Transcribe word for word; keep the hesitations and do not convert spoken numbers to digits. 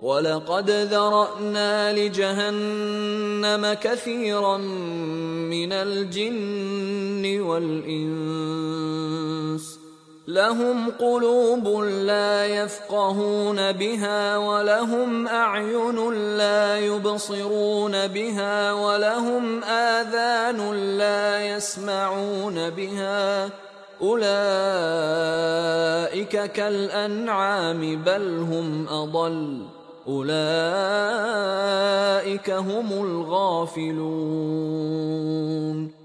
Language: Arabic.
وَلَقَدْ ذَرَأْنَا لِجَهَنَّمَ كَثِيرًا مِنَ الْجِنِّ وَالْإِنسِ لَهُمْ قُلُوبٌ لَّا يَفْقَهُونَ بِهَا وَلَهُمْ أَعْيُنٌ لَّا يُبْصِرُونَ بِهَا وَلَهُمْ آذَانٌ لَّا يَسْمَعُونَ بِهَا ۚ أُولَٰئِكَ كَالْأَنْعَامِ بَلْ هُمْ أَضَلُّ ۚ أُولَٰئِكَ هُمُ الْغَافِلُونَ